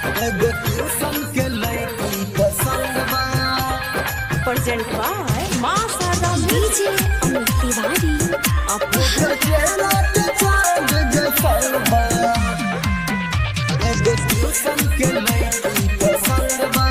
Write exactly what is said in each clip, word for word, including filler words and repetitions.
एगो ट्यूशन के लड़की पसंद बा। प्रेजेंट बाय मां शारदा डीजे अमित तिवारी। ओकर चेहरा के चांद जैसन बा। एगो ट्यूशन के लड़की पसंद बा।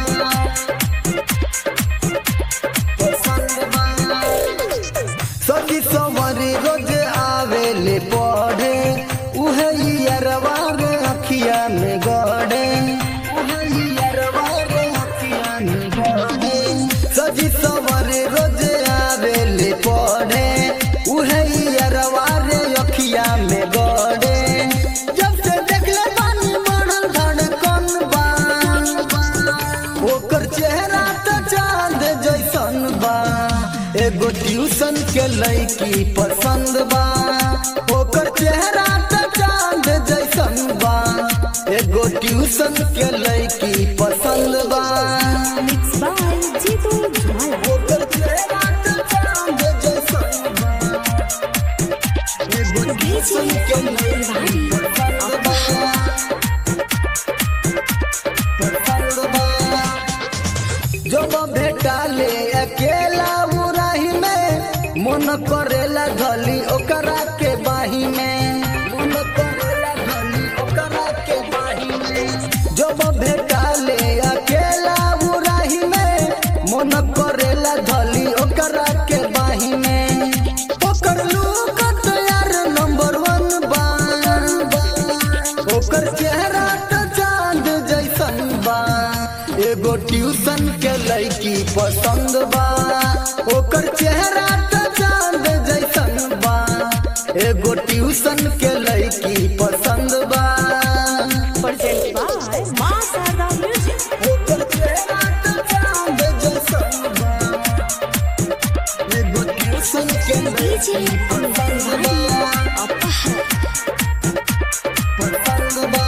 पसंद बा। सखी सवारी रोज आवेले पढ़े, उहे यारवा रे अखिया में गड़े। उहे यारवा रे अखिया में गड़े। सखी सवारी रोज आवेले पढ़े, उहे यारवा रे अखिया में गड़े। जब से देखले बानी बढ़ल धड़कन बा। ओकर चेहरा तो चांद जैसन बा। एगो ट्यूशन के लड़की पसंद बा। ओकर चेहरा तो चांद जैसन बा। एगो ट्यूशन के लड़की पसंद बा। मिक्स बाय जीतू ज्वाला। ओकर चेहरा तो चांद जैसन बा। एगो ट्यूशन के लड़की पसंद बा। पसंद बा। जब भेटाले अकेला उराही में, मन करेला धली ओकरा के बाही में। मन करेला धली ओकरा के बाही में। जब भेटाले अकेला उराही में, मन करेला धली ओकरा के बाही में। ओकर लुक तो यार नंबर वन बा। ओकर चेहरा तो चांद जैसन बा। एगो ट्यूशन के लड़की पसंद बा। ओकर चेहरा तो चांद जैसन बा। एगो ट्यूशन के लड़की पसंद बा। प्रेजेंट बाय मां शारदा म्यूजिक। ओकर चेहरा तो चांद जैसन बा। एगो ट्यूशन के डीजे लड़की अमित पसंद बा। तिवारी। पसंद बा।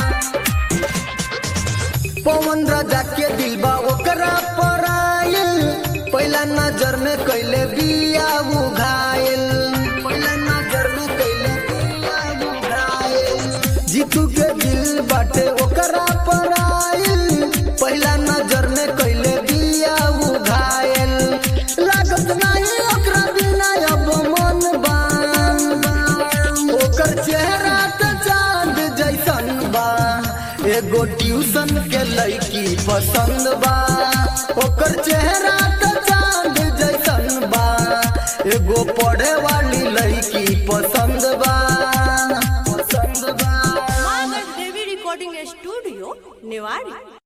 पवन राजा के दिल बा ओकरा पर आइल। पहला नजर में कैले बिया घायल। पहला नजर में कैले बिया घायल। जीतू के दिल बाटे ओकरा पर आइल। पहला नजर में कैले बिया घायल। लागत नहीं ओकरा बिना अब मन बा। ओकर चेहरा तो चांद जैसन बा। एगो ट्यूशन के लड़की पसंद बा। ओकर चेहरा तो चांद जैसन बा। एगो पढ़े वाली लड़की पसंद बा। पसंद बा। मां देवी रिकॉर्डिंग स्टूडियो निवाड़ी।